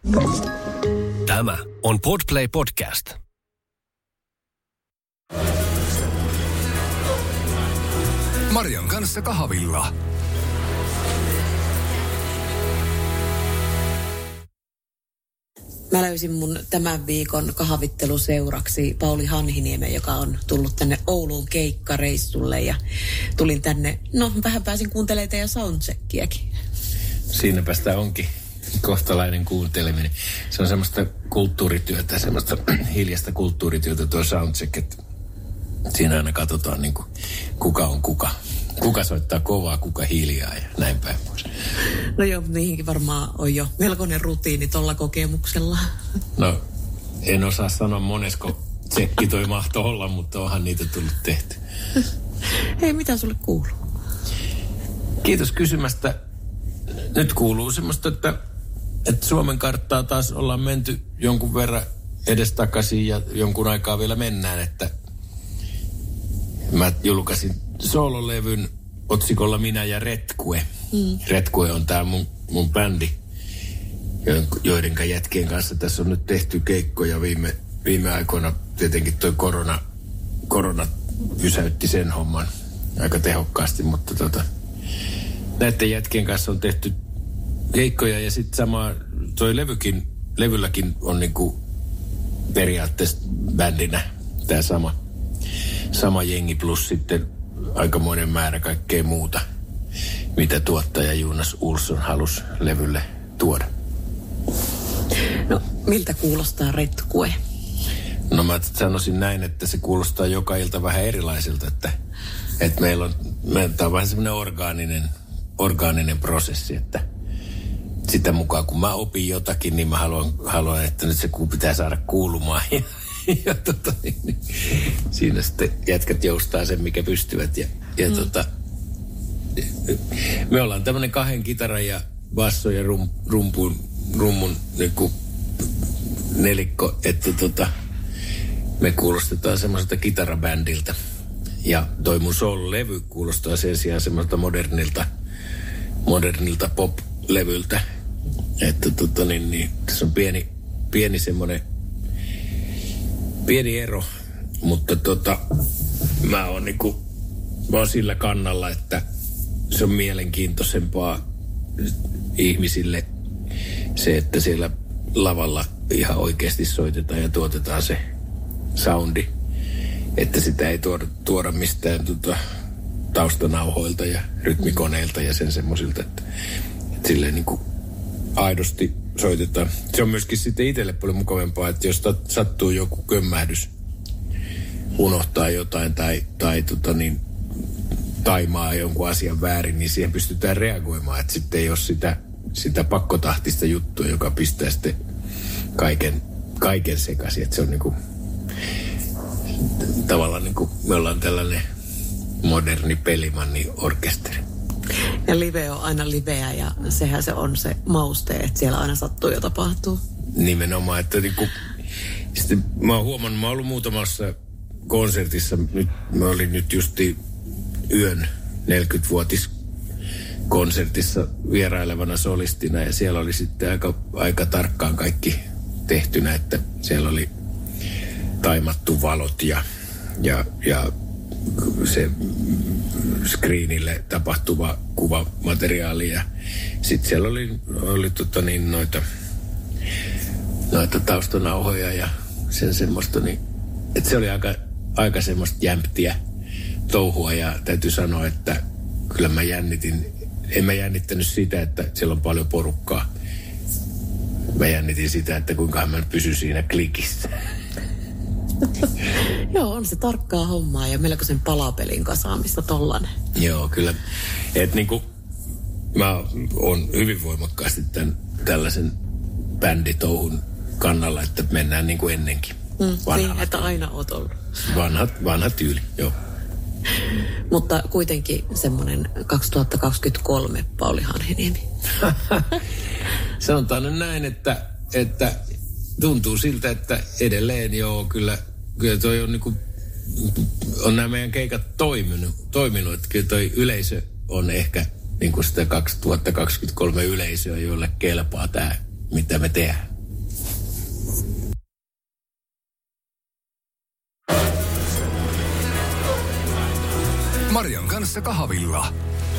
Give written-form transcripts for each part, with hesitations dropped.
Tämä on Podplay Podcast. Marian kanssa kahvilla. Mä löysin mun tämän viikon kahvitteluseuraksi Pauli Hanhiniemen, joka on tullut tänne Ouluun keikkareissulle ja tulin tänne, vähän pääsin kuuntelemaan teidän soundcheckiäkin. Siinäpä sitä onkin kohtalainen kuunteleminen. Se on semmoista kulttuurityötä, semmoista hiljaista kulttuurityötä tuo soundcheck, että siinä aina katsotaan niin kuin, kuka on kuka. Kuka soittaa kovaa, kuka hiljaa ja näin päin pois. No joo, niihinkin varmaan on jo melkoinen rutiini tuolla kokemuksella. No, en osaa sanoa monesko tsekki toi mahtoi olla, mutta onhan niitä tullut tehty. Hei, mitä sulle kuuluu? Kiitos kysymästä. Nyt kuuluu semmoista, että Suomen karttaa taas ollaan menty jonkun verran edestakaisin ja jonkun aikaa vielä mennään, että mä julkaisin soololevyn otsikolla Minä ja Retkue. Retkue on tää mun bändi, joidenka jätkien kanssa tässä on nyt tehty keikkoja viime aikoina. Tietenkin toi korona pysäytti sen homman aika tehokkaasti, mutta näiden jätkien kanssa on tehty keikkoja ja sitten sama toi levylläkin on niinku periaatteessa bändinä tää sama jengi plus sitten aikamoinen määrä kaikkea muuta, mitä tuottaja Jonas Olsson halusi levylle tuoda. No, miltä kuulostaa Retkue? No mä sanoisin näin, että se kuulostaa joka ilta vähän erilaiselta, että meillä on vähän semmoinen orgaaninen prosessi, että sitä mukaan kun mä opin jotakin, niin mä haluan että nyt se pitää saada kuulumaan ja siinä sitten jätkät joustaa sen, mikä pystyvät. Ja me ollaan tämmöinen 2 kitaran ja basso ja rummun niin kuin nelikko, että me kuulostetaan semmoiselta kitarabändiltä. Ja toi mun soul-levy kuulostaa sen sijaan semmoiselta modernilta pop-levyltä. Että tässä on pieni semmoinen pieni ero, mutta mä oon sillä kannalla, että se on mielenkiintoisempaa ihmisille se, että siellä lavalla ihan oikeasti soitetaan ja tuotetaan se soundi, että sitä ei tuoda mistään taustanauhoilta ja rytmikoneilta ja sen semmoisilta, että silleen niinku aidosti soitetaan. Se on myöskin sitten itselle paljon mukavampaa, että jos sattuu joku kömmähdys, unohtaa jotain tai taimaa jonkun asian väärin, niin siihen pystytään reagoimaan. Että sitten ei ole sitä pakkotahtista juttua, joka pistää sitten kaiken sekaisin. Että se on niinku tavallaan niinku me ollaan tällainen moderni pelimanni-orkesteri. Ja live on aina liveä ja sehän se on se mauste, että siellä aina sattuu ja tapahtuu. Nimenomaan, että sitten mä oon huomannut, mä oon ollut muutamassa konsertissa, mä olin nyt justi yön 40-vuotiskonsertissa vierailevana solistina ja siellä oli sitten aika tarkkaan kaikki tehtynä, että siellä oli taimattu valot ja se screenille tapahtuva kuvamateriaali ja sitten siellä oli noita taustanauhoja ja sen semmoista, niin että se oli aika semmoista jämptiä touhua ja täytyy sanoa, että kyllä en mä jännittänyt sitä, että siellä on paljon porukkaa. Mä jännitin sitä, että kuinka mä pysyn siinä klikissä. Joo, on se tarkkaa hommaa ja melkoisen palapelin kasaamista tollanen. Joo, kyllä. Että niinku mä oon hyvin voimakkaasti tällaisen bänditouhun kannalla, että mennään niin kuin ennenkin. Niin, että aina oot ollut. Vanha tyyli, joo. Mutta kuitenkin semmoinen 2023 Pauli Hanhiniemi. Sanotaan nyt näin, että tuntuu siltä, että edelleen joo, kyllä toi on niinku, on nämä meidän keikat toiminut, että kyllä toi yleisö on ehkä niinku sitä 2023 yleisöä, jolle kelpaa tämä, mitä me tehdään. kanssa kahvilla.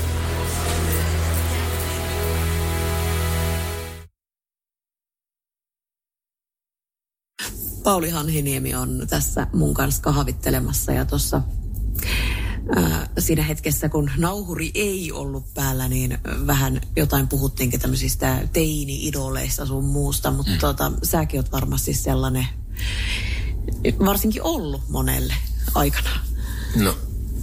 Pauli Hanhiniemi on tässä mun kanssa kahvittelemassa ja tuossa siinä hetkessä, kun nauhuri ei ollut päällä, niin vähän jotain puhuttiinkin tämmöisistä teini-idoleista sun muusta, mutta säkin oot varmasti sellainen, varsinkin ollut monelle aikana. No,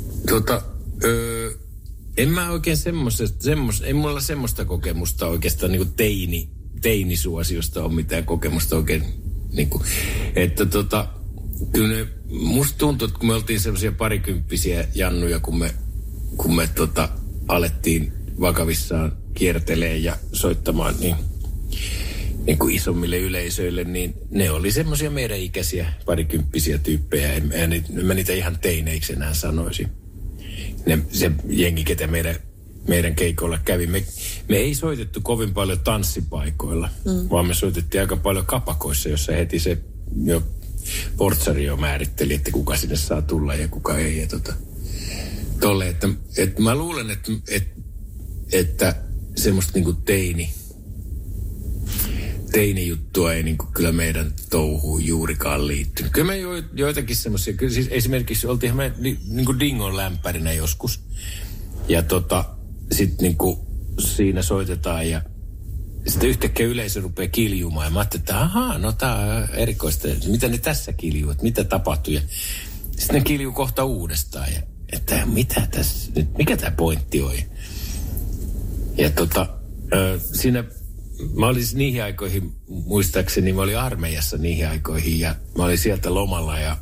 en mä oikein ei mulla semmoista kokemusta oikeastaan niin kuin teinisuosiosta ole mitään kokemusta oikein, niin kuin, että kyllä musta tuntuu, että kun me oltiin semmoisia parikymppisiä jannuja, kun me alettiin vakavissaan kiertelee ja soittamaan niin kuin isommille yleisöille, niin ne oli semmoisia meidän ikäisiä parikymppisiä tyyppejä. En mä niitä ihan teineiksi enää sanoisi. Se jengi, ketä meidän keikoilla kävi. Me ei soitettu kovin paljon tanssipaikoilla, vaan me soitettiin aika paljon kapakoissa, jossa heti se jo portsari jo määritteli, että kuka sinne saa tulla ja kuka ei. Ja tolle, että mä luulen, että semmoista niinku teinijuttua ei niinku kyllä meidän touhuun juurikaan liittynyt. Kyllä me joitakin semmoisia, siis esimerkiksi oltiinhan me niinku Dingon lämpärinä joskus. Ja sit niinku siinä soitetaan ja sitten yhtäkkiä yleisö rupeaa kiljumaan. Ja mä ajattelin, että ahaa, no tää on erikoista. Mitä ne tässä kiljuu, että mitä tapahtui. Ja sitten ne kiljuu kohta uudestaan. Ja että mitä tässä nyt, mikä tää pointti on. Ja siinä mä olin niihin aikoihin, muistaakseni mä olin armeijassa niihin aikoihin. Ja mä olin sieltä lomalla ja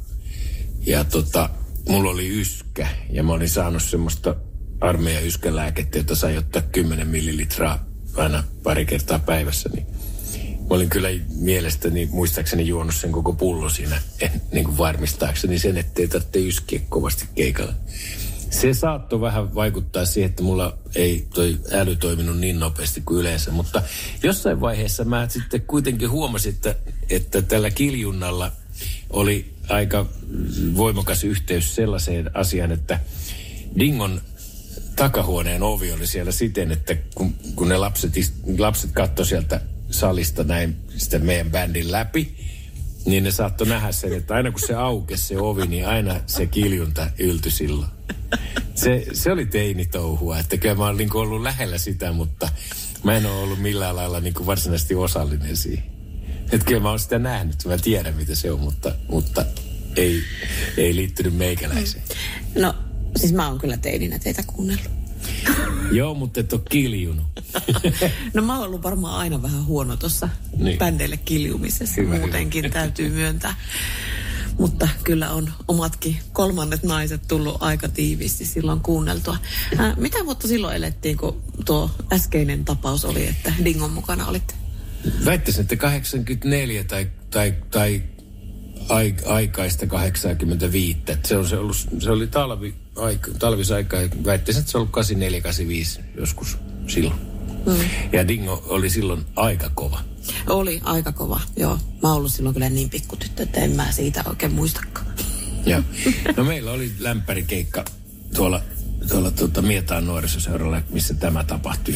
mulla oli yskä. Ja mä olin saanut semmoista armeijan yskälääkettä, jota sai ottaa 10 millilitraa aina pari kertaa päivässä, niin mä olin kyllä mielestäni, muistaakseni juonut sen koko pullo siinä, niin kuin varmistaakseni sen, ettei tarvitse yskiä kovasti keikalla. Se saattoi vähän vaikuttaa siihen, että mulla ei toi äly toiminut niin nopeasti kuin yleensä, mutta jossain vaiheessa mä sitten kuitenkin huomasin, että tällä kiljunnalla oli aika voimakas yhteys sellaiseen asiaan, että Dingon takahuoneen ovi oli siellä siten, että kun ne lapset katsoi sieltä salista näin sitä meidän bändin läpi, niin ne saattoi nähdä sen, että aina kun se aukesi se ovi, niin aina se kiljunta yltyi silloin. Se oli teinitouhua, että kyllä mä olen niin ollut lähellä sitä, mutta mä en ole ollut millään lailla niin kuin varsinaisesti osallinen siihen. Että kyllä mä oon sitä nähnyt, mä tiedän mitä se on, mutta ei liittynyt meikäläiseen. No, siis mä oon kyllä teininä teitä kuunnellut. Joo, mutta et ole kiljunut. No mä oon ollut varmaan aina vähän huono tuossa bändeille kiljumisessa. Muutenkin täytyy myöntää. Mutta kyllä on omatkin kolmannet naiset tullut aika tiiviisti silloin kuunneltua. Mitä vuotta silloin elettiin, kun tuo äskeinen tapaus oli, että Dingon mukana olitte? Väittäisin, että 84 tai aikaista 85. Se oli talvisaika. Väittäisin, että se oli 84-85 joskus silloin. Ja Dingo oli silloin aika kova. Oli aika kova, joo. Mä oon ollut silloin kyllä niin pikkutyttö, että en mä siitä oikein muistakaan. Joo. No meillä oli lämpärikeikka tuolla Mietaan nuorisoseuralla, missä tämä tapahtui. Ja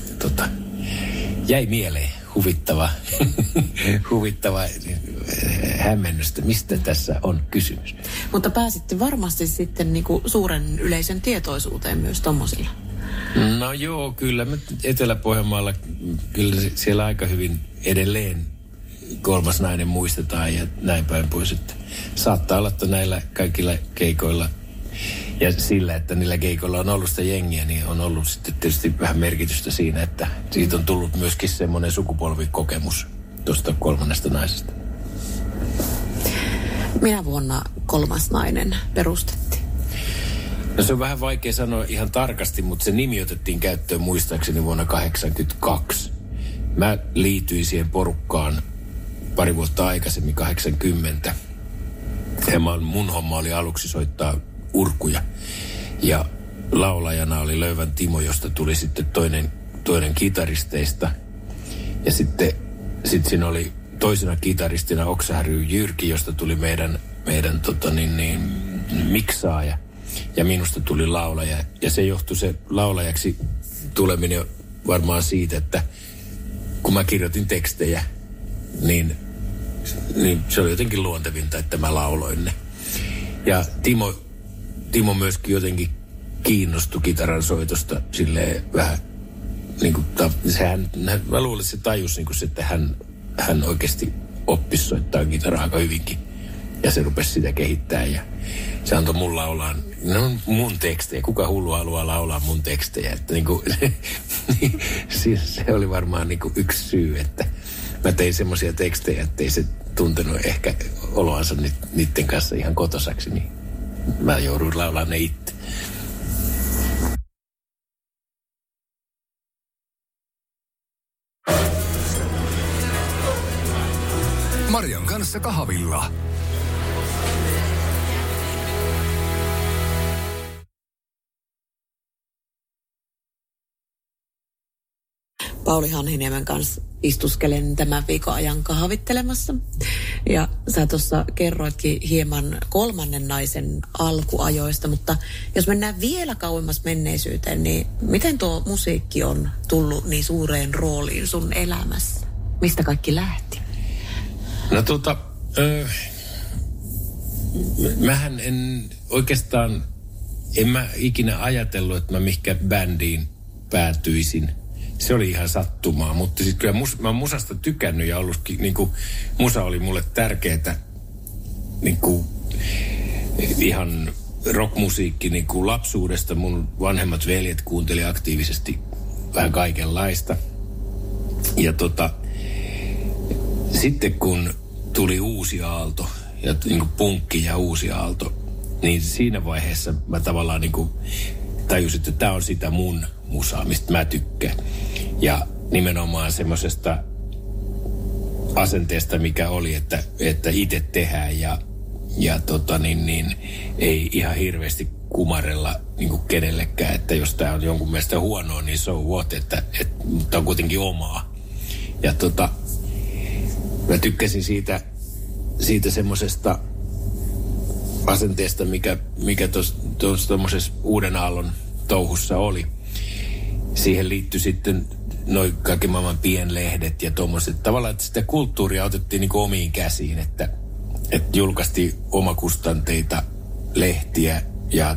jäi mieleen huvittava hämmennystä, mistä tässä on kysymys. Mutta pääsitte varmasti sitten niinku suuren yleisön tietoisuuteen myös tommosilla. No joo, kyllä me Etelä-Pohjanmaalla, kyllä siellä aika hyvin edelleen kolmas nainen muistetaan ja näin päin pois. Että saattaa olla, että näillä kaikilla keikoilla ja sillä, että niillä keikoilla on ollut sitä jengiä, niin on ollut sitten tietysti vähän merkitystä siinä, että siitä on tullut myöskin semmoinen sukupolvikokemus tuosta kolmannesta naisesta. Minä vuonna kolmas nainen perustettiin? No se on vähän vaikea sanoa ihan tarkasti, mutta se nimi otettiin käyttöön muistaakseni vuonna 1982. Mä liityin siihen porukkaan pari vuotta aikaisemmin, 80. Ja mun homma oli aluksi soittaa urkuja. Ja laulajana oli Löövän Timo, josta tuli sitten toinen kitaristeista. Ja sitten siinä oli toisena kitaristina Oksahärry Jyrki, josta tuli meidän miksaaja. Ja minusta tuli laulaja. Ja se johtui se laulajaksi tuleminen varmaan siitä, että kun mä kirjoitin tekstejä, niin se oli jotenkin luontevinta, että mä lauloin ne. Ja Timo myöskin jotenkin kiinnostui kitaran soitosta silleen vähän niin kuin, mä luulen, että se tajusi niin kuin, että hän oikeasti oppisi soittaa kitaraa aika hyvinkin. Ja se rupesi sitä kehittämään ja se antoi mun laulaa, mun tekstejä. Kuka hullu haluaa laulaa mun tekstejä? Että niin kuin, se oli varmaan niin kuin yksi syy, että mä tein semmoisia tekstejä, ettei se tuntenut ehkä oloansa niiden kanssa ihan kotosaksi, niin mä jouduin laulaa ne itse. Marian kanssa kahvilla. Pauli Hanhiniemen kanssa istuskelen tämän viikon ajan kahvittelemassa. Ja sä tuossa kerroitkin hieman kolmannen naisen alkuajoista, mutta jos mennään vielä kauemmas menneisyyteen, niin miten tuo musiikki on tullut niin suureen rooliin sun elämässä? Mistä kaikki lähti? No mähän en mä ikinä ajatellut, että mä mihinkään bändiin päätyisin. Se oli ihan sattumaa, mutta siis kyllä mä oon musasta tykännyt ja ollutkin, niinku, musa oli mulle tärkeetä, niinku, ihan rockmusiikki niinku lapsuudesta. Mun vanhemmat veljet kuunteli aktiivisesti vähän kaikenlaista. Ja sitten kun tuli uusi aalto, ja niinku punkki ja uusi aalto, niin siinä vaiheessa mä tavallaan niinku tajusin, että tää on sitä mun musaa, mistä mä tykkään. Ja nimenomaan semmoisesta asenteesta, mikä oli, että itse tehdään ja ei ihan hirveästi kumarella niinku kenellekään, että jos tää on jonkun mielestä huonoa, niin so what, että on kuitenkin omaa. Ja mä tykkäsin siitä semmoisesta asenteesta, mikä tuossa uuden aallon touhussa oli. Siihen liittyi sitten noi kaiken maailman pienlehdet ja tuommoiset. Tavallaan, että sitä kulttuuria otettiin niin kuin omiin käsiin, että julkaistiin omakustanteita lehtiä ja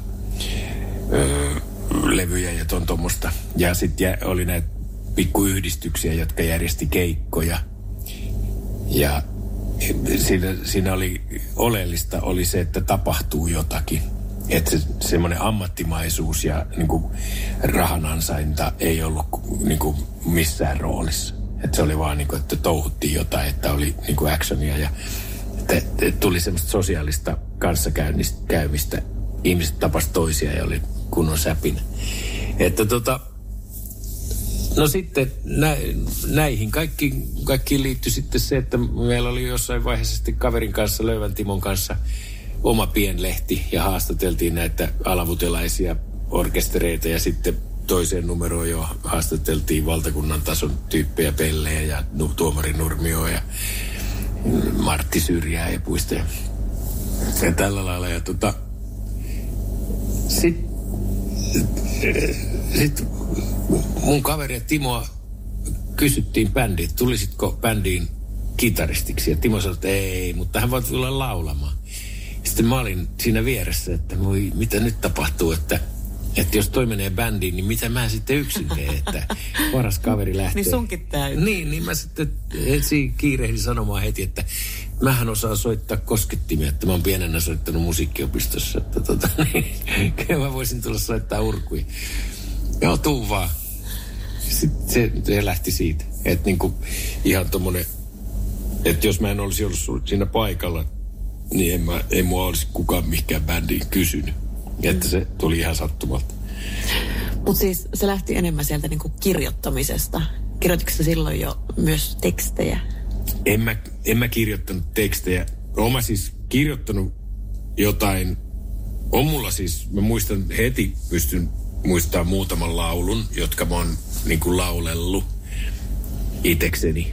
levyjä ja tuommoista. Ja sitten oli näitä pikkuyhdistyksiä, jotka järjesti keikkoja. Ja siinä oli oleellista oli se, että tapahtuu jotakin. Että semmoinen ammattimaisuus ja niinku rahan ansainta ei ollut niinku missään roolissa. Että se oli vaan niinku, että touhuttiin jotain, että oli niinku actionia ja että tuli semmoista sosiaalista kanssakäymistä. Ihmiset tapasivat toisia ja oli kunnon säpinä. Että no sitten näihin kaikkiin liittyi sitten se, että meillä oli jossain vaiheessa sitten kaverin kanssa, Löövän Timon kanssa, oma pienlehti ja haastateltiin näitä alavutelaisia orkestereita ja sitten toiseen numeroon jo haastateltiin valtakunnan tason tyyppejä, Pellejä ja Tuomari Nurmioa ja Martti Syrjää ja Puistoja ja tällä lailla. Ja sitten mun kaveri Timoa kysyttiin bändiin, tulisitko bändiin kitaristiksi? Ja Timo sanoi, että ei, mutta hän voi tulla laulamaan. Sitten mä olin siinä vieressä, että mitä nyt tapahtuu, että jos toi menee bändiin, niin mitä mä sitten yksin teen, että paras kaveri lähtee. Niin sunkin täytyy. Niin mä sitten kiirehdin sanomaan heti, että mähän osaan soittaa koskettimia, että mä oon pienenä soittanut musiikkiopistossa, että kyllä mä voisin tulla soittaa urkuja. Joo, tuu vaan. Sitten se lähti siitä, että niinku ihan tommonen, että jos mä en olisi ollut siinä paikalla, niin ei mua olisi kukaan mihinkään bändiin kysynyt. Että se tuli ihan sattumalta. Mutta siis se lähti enemmän sieltä niinku kirjoittamisesta. Kirjoititko sä silloin jo myös tekstejä? En mä kirjoittanut tekstejä. Oon mä siis kirjoittanut jotain. On mulla siis, mä muistan heti, pystyn muistamaan muutaman laulun, jotka mä oon niinku laulellut itekseni.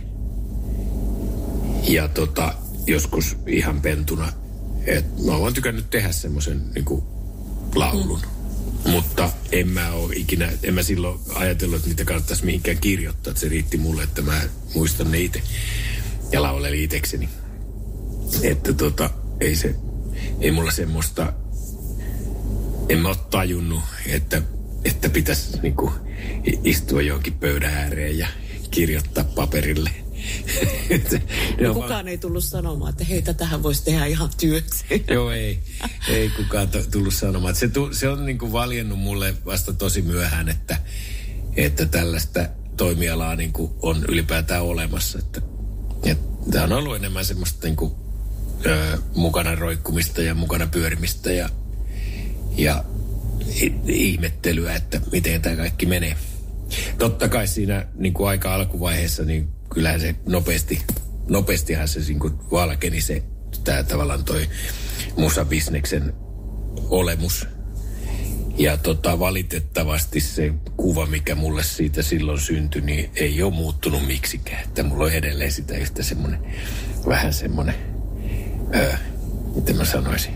Ja joskus ihan pentuna. Et mä oon tykännyt tehdä semmoisen niinku laulun. Mutta en mä silloin ajatellut, että niitä kannattaisi mihinkään kirjoittaa. Että se riitti mulle, että mä muistan ne itse ja laulelin itsekseni. Että ei mulla semmoista, en mä ole tajunnut, että pitäisi niinku istua johonkin pöydän ääreen ja kirjoittaa paperille. Kukaan ei tullut sanomaan, että hei, tätähän voisi tehdä ihan työksi. Joo, ei kukaan tullut sanomaan. Se on niinku valjennut mulle vasta tosi myöhään, että tällaista toimialaa niinku on ylipäätään olemassa. Että tämä on ollut enemmän semmoista niinku, mukana roikkumista ja mukana pyörimistä ja ihmettelyä, että miten tämä kaikki menee. Totta kai siinä niinku aika alkuvaiheessa, niin kyllähän se nopeastihan se niinku valkeni se tää tavallaan toi musabisneksen olemus. Ja valitettavasti se kuva, mikä mulle siitä silloin syntyi, niin ei ole muuttunut miksikään. Että mulla on edelleen sitä yhtä semmoinen, vähän semmoinen, miten mä sanoisin,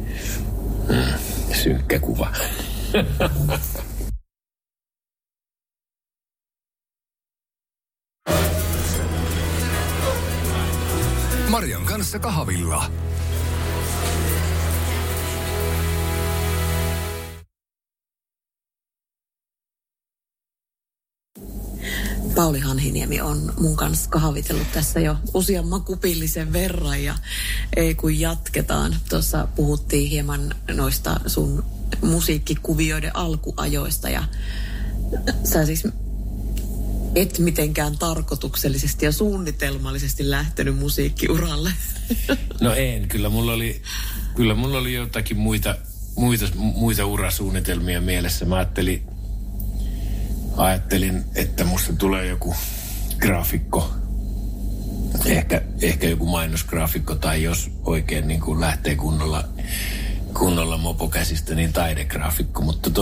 synkkä kuva. Marian kanssa kahvilla. Pauli Hanhiniemi on mun kanssa kahvitellut tässä jo useamman kupillisen verran ja ei kun jatketaan. Tuossa puhuttiin hieman noista sun musiikkikuvioiden alkuajoista ja sä siis et mitenkään tarkoituksellisesti ja suunnitelmallisesti lähtenyt musiikkiuralle. No en, kyllä mulla oli jotakin muita urasuunnitelmia mielessä. Mä ajattelin, että musta tulee joku graafikko, ehkä joku mainosgraafikko tai jos oikein niin kuin lähtee kunnolla mopokäsistä, niin taidegraafikko. Mutta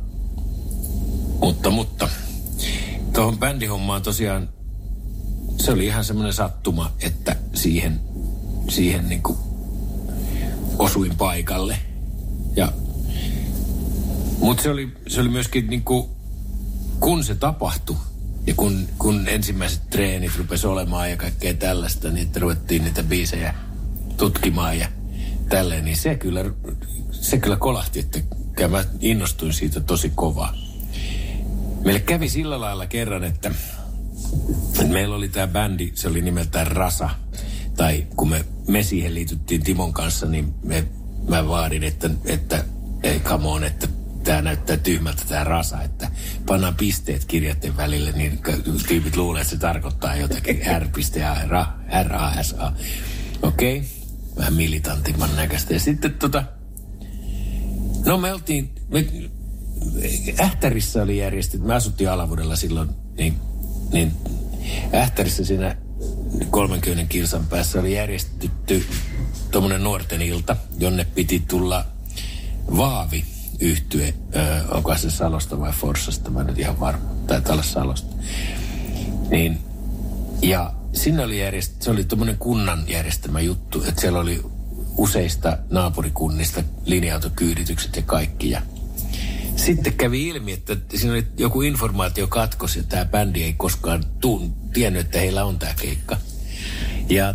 tuohon bändihommaan tosiaan se oli ihan semmoinen sattuma, että siihen niin kuin osuin paikalle. Mutta se oli myöskin niin kuin, kun se tapahtui ja kun ensimmäiset treenit rupesi olemaan ja kaikkea tällaista, niin että ruvettiin niitä biisejä tutkimaan ja tälleen, niin se kyllä kolahti, että mä innostuin siitä tosi kovaa. Meille kävi sillä lailla kerran, että meillä oli tämä bändi, se oli nimeltään Rasa. Tai kun me siihen liityttiin Timon kanssa, niin mä vaadin, että ei come on, että tämä näyttää tyhmältä tämä Rasa, että pannaan pisteet kirjaiden välille, niin tyypit luulee, että se tarkoittaa jotakin R.A.S.A. Okei, vähän militantimman näköistä. Ja sitten Ähtärissä oli järjestetty, me asuttiin Alavuudella silloin, niin Ähtärissä siinä 30 kilsan päässä oli järjestetty tommonen nuorten ilta, jonne piti tulla Vaavi-yhtye, onko se Salosta vai Forssasta, mä en nyt ihan varma, taitaa olla Salosta. Niin, ja sinne oli se oli tommonen kunnan järjestämä juttu, että siellä oli useista naapurikunnista linja-autokyyditykset ja kaikki, ja sitten kävi ilmi, että siinä oli joku informaatiokatkos ja tämä bändi ei koskaan tiennyt, että heillä on tämä keikka. Ja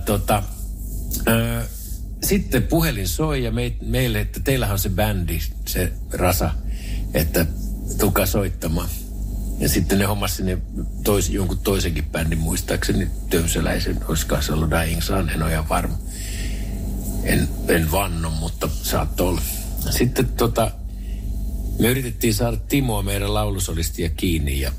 sitten puhelin soi ja meille, että teillähän on se bändi, se Rasa, että tulkaa soittamaan. Ja sitten ne hommasi sinne jonkun toisenkin bändin, muistaakseni Tömseläisen, olisiko se ollut Dying Sun, en ole ihan varma. En vanno, mutta saattoi olla. Sitten me yritettiin saada Timoa, meidän laulusolistia, kiinni ja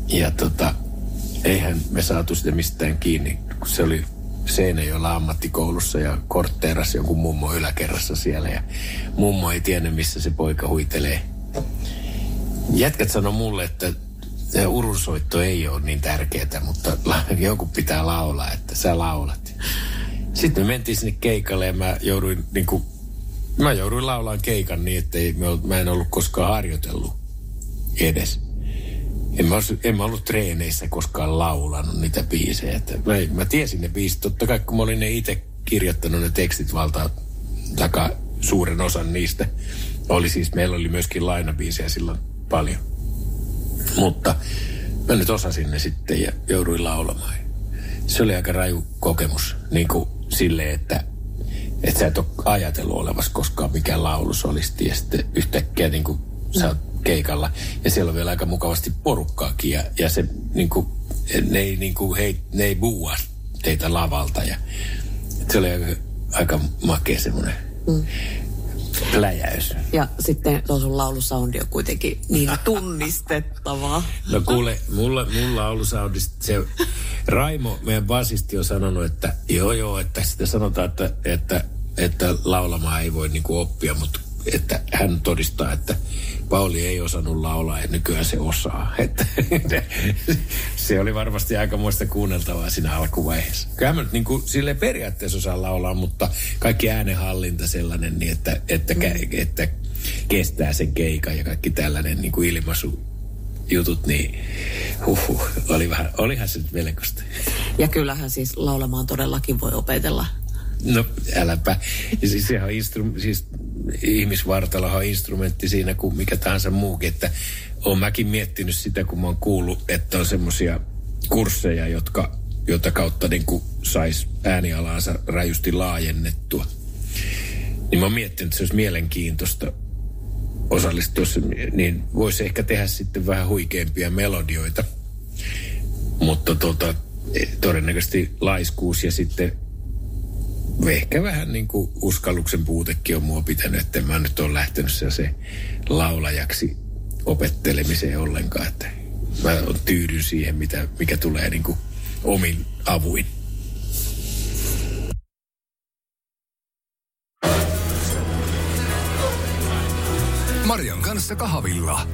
eihän me saatu sitä mistään kiinni, kun se oli Seinäjoella ammattikoulussa ja kortteerasi jonkun mummo yläkerrassa siellä ja mummo ei tiennyt, missä se poika huitelee. Jätkät sanoi mulle, että urunsoitto ei ole niin tärkeää, mutta joku pitää laulaa, että sä laulat. Sitten me mentiin sinne keikalle ja mä jouduin laulaan keikan niin, että mä en ollut koskaan harjoitellut edes. En mä ollut treeneissä koskaan laulanut niitä biisejä. Mä tiesin ne biisit. Totta kai, kun mä olin ne itse kirjoittanut ne tekstit takaa suuren osan niistä. meillä oli myöskin lainabiisejä silloin paljon. Mutta mä nyt osasin ne sitten ja jouduin laulamaan. Se oli aika raju kokemus, niin kuin silleen, että sä et ole ajatellut olevasi koskaan mikään laulussolisti ja sitten yhtäkkiä niin kuin sä oot keikalla ja siellä on vielä aika mukavasti porukkaakin ja se niin kuin, ne ei buua teitä lavalta ja se oli aika makea semmoinen pläjäys. Ja sitten tuo sun laulusoundi on kuitenkin niin tunnistettavaa. No kuule, mulla laulusoundista se Raimo, meidän basisti on sanonut, että joo, että sitä sanotaan, että laulamaan ei voi niinku oppia, mutta että hän todistaa, että Pauli ei osannut laulaa ja nykyään se osaa. Että se oli varmasti aikamoista kuunneltavaa siinä alkuvaiheessa. Kyllä mä nyt niin kuin silleen periaatteessa osaan laulaa, mutta kaikki äänenhallinta sellainen, niin että kestää sen keikan ja kaikki tällainen niin kuin ilmaisujutut, niin olihan se nyt melkoista. Ja kyllähän siis laulamaan todellakin voi opetella. No äläpä. Ja siis sehän ihmisvartalohan on instrumentti siinä kuin mikä tahansa muukin, että oon mäkin miettinyt sitä, kun mä oon kuullut, että on semmoisia kursseja, jota kautta niin kuin sais äänialaansa rajusti laajennettua. Niin mä oon miettinyt, että se olisi mielenkiintoista osallistua, niin voisi ehkä tehdä sitten vähän huikeampia melodioita. Mutta todennäköisesti laiskuus ja sitten ehkä vähän niin kuin uskalluksen puutekin on mua pitänyt, että mä nyt ole lähtenyt se laulajaksi opettelemiseen ollenkaan. Että mä tyydyn siihen, mikä tulee niin kuin omin avuin. Marian kanssa kahvilla.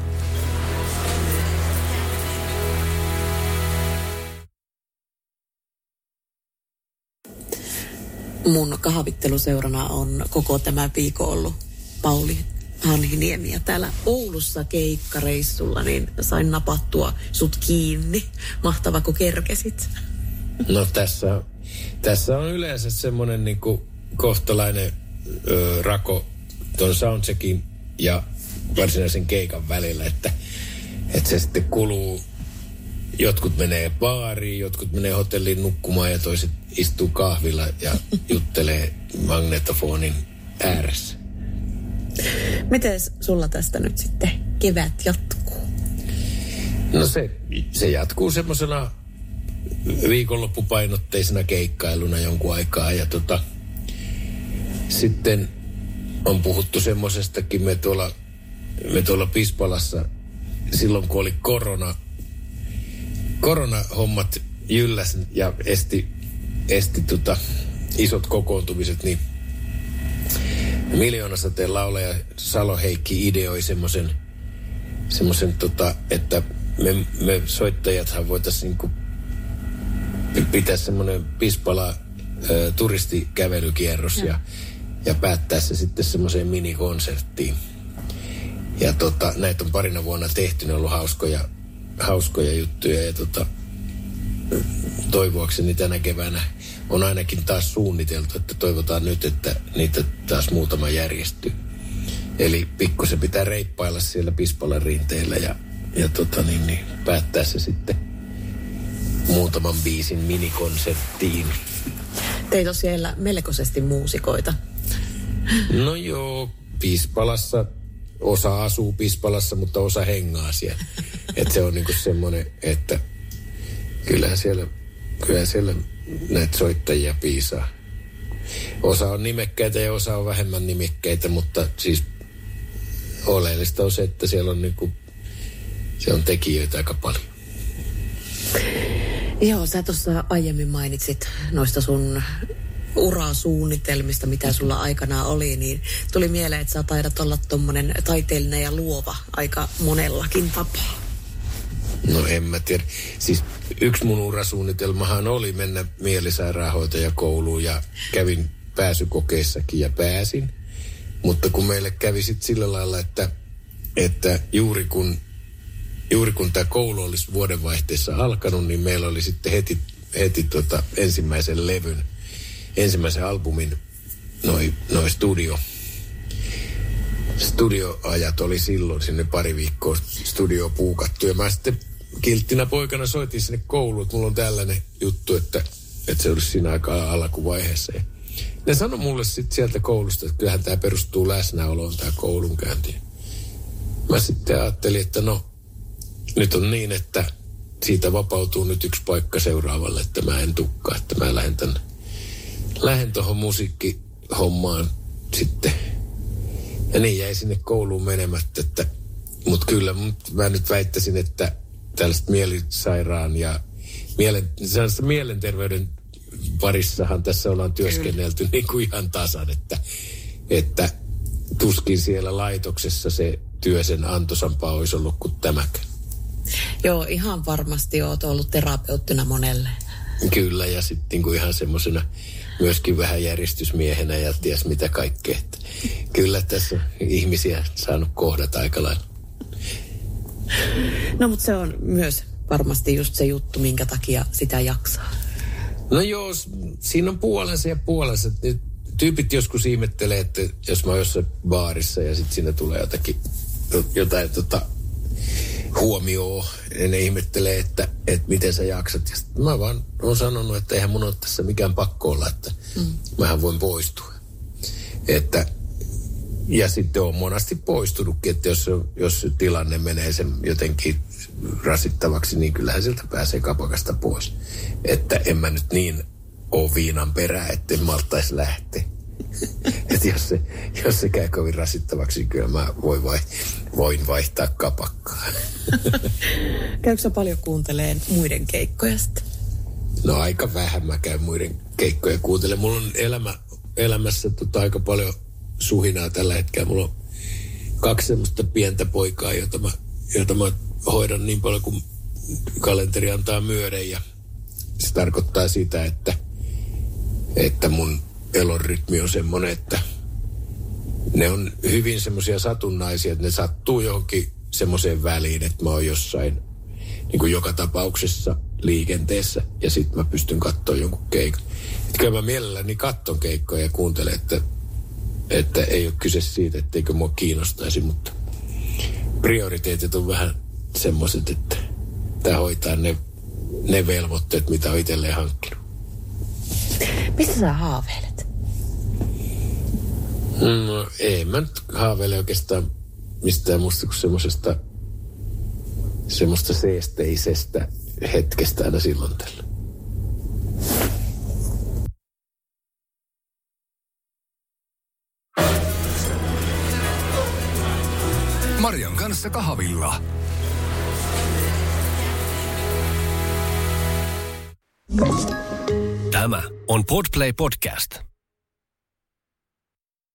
Mun kahvitteluseurana on koko tämä viikko ollut Pauli Hanhiniemi. Ja täällä Oulussa keikkareissulla niin sain napattua sut kiinni. Mahtava, kun kerkesit. No tässä on yleensä semmoinen niinku kohtalainen rako ton soundcheckin ja varsinaisen keikan välillä, että se sitten kuluu. Jotkut menee baariin, jotkut menee hotelliin nukkumaan ja toiset istuu kahvilla ja juttelee magnetofonin ääressä. Miten sulla tästä nyt sitten kevät jatkuu? No se jatkuu semmoisena viikonloppupainotteisena keikkailuna jonkun aikaa ja sitten on puhuttu semmoisestakin me tuolla Pispalassa silloin kun oli koronahommat jylläs ja esti isot kokoontumiset, niin Miljoonasateen laulaja Salo Heikki ideoi semmoisen että me soittajathan voitaisiin niinku pitää semmoinen Pispala turistikävelykierros ja päättää se sitten semmoiseen minikonserttiin. Ja näitä on parina vuonna tehty, ne on ollut hauskoja juttuja ja toivoakseni tänä keväänä on ainakin taas suunniteltu, että toivotaan nyt, että niitä taas muutama järjestyy. Eli pikkusen pitää reippailla siellä Pispalan rinteillä ja päättää se sitten muutaman biisin minikonserttiin. Teitä on siellä melkoisesti muusikoita. No joo, Pispalassa osa asuu Pispalassa, mutta osa hengaa siellä. Että se on niinku semmoinen, että kyllähän siellä näitä soittajia piisaa. Osa on nimekkäitä ja osa on vähemmän nimekkäitä, mutta siis oleellista on se, että siellä on se on tekijöitä aika paljon. Joo, sä tuossa aiemmin mainitsit noista sun urasuunnitelmista, mitä sulla aikanaan oli, niin tuli mieleen, että sä taidat olla tommonen taiteellinen ja luova aika monellakin tapaa. No en mä tiedä. Siis yksi mun urasuunnitelmahan oli mennä mielisairaanhoitajakouluun ja kävin pääsykokeissakin ja pääsin. Mutta kun meille kävi sitten sillä lailla, että juuri kun tämä koulu olisi vuodenvaihteessa alkanut, niin meillä oli sitten heti ensimmäisen levyn, studioajat oli silloin sinne pari viikkoa studio puukattu. Ja mä sitten kilttinä poikana soitin sinne kouluun, että mulla on tällainen juttu, että se olisi siinä aika alkuvaiheessa. Ja ne sanoi mulle sitten sieltä koulusta, että kyllähän tämä perustuu läsnäoloon, tämä koulunkäynti. Mä sitten ajattelin, että no, nyt on niin, että siitä vapautuu nyt yksi paikka seuraavalle, että mä en tukkaa, että mä lähden tuohon musiikkihommaan sitten. Ja niin jäi sinne kouluun menemättä, mutta kyllä mä nyt väittäisin, että tällaista mielisairaan ja mielenterveyden parissahan tässä ollaan työskennelty niin kuin ihan tasan, että tuskin siellä laitoksessa se työ sen antoisampaa olisi ollut kuin tämäkään. Joo, ihan varmasti olet ollut terapeuttina monelle. Kyllä, ja sitten niinku ihan semmoisena myöskin vähän järjestysmiehenä ja ties mitä kaikkea. Että kyllä tässä on ihmisiä saanut kohdata aika lailla. No, mutta se on myös varmasti just se juttu, minkä takia sitä jaksaa. No joo, siinä on puolensa ja puolensa. Tyypit joskus ihmettelee, että jos mä oon jossain baarissa ja sitten siinä tulee jotain huomioon, ja ne ihmettelee, että miten sä jaksat. Ja mä vaan oon sanonut, että eihän mun ole tässä mikään pakko olla, että mähän voin poistua. Ja sitten on monasti poistunutkin, että jos se tilanne menee sen jotenkin rasittavaksi, niin kyllähän sieltä pääsee kapakasta pois. Että en mä nyt niin ole viinan perää, etten maltaisi lähteä. Että jos se käy kovin rasittavaksi, niin kyllä mä voin vaihtaa kapakkaa. Käykö sä paljon kuunteleen muiden keikkoja sitten? No aika vähän mä käyn muiden keikkoja kuuntelemaan. Mulla on elämässä aika paljon suhinaa tällä hetkellä. Mulla on 2 semmoista pientä poikaa, jota mä hoidan niin paljon kuin kalenteri antaa myöden. Ja se tarkoittaa sitä, että mun elonrytmi on semmoinen, että ne on hyvin semmoisia satunnaisia, että ne sattuu johonkin semmoiseen väliin, että mä oon jossain niin kuin joka tapauksessa liikenteessä ja sitten mä pystyn katsoa jonkun keikan. Että kyllä mä mielelläni katson keikkoja ja kuuntelen, että ei ole kyse siitä, etteikö mua kiinnostaisi, mutta prioriteetit on vähän semmoiset, että tää hoitaa ne velvoitteet, mitä on itselleen hankkinut. Mistä sä haaveilet? No ei mä nyt haaveile oikeastaan mistään musta kuin semmoista seesteisestä hetkestä aina silloin tällä. Marian kanssa kahvilla. Tämä on Podplay Podcast.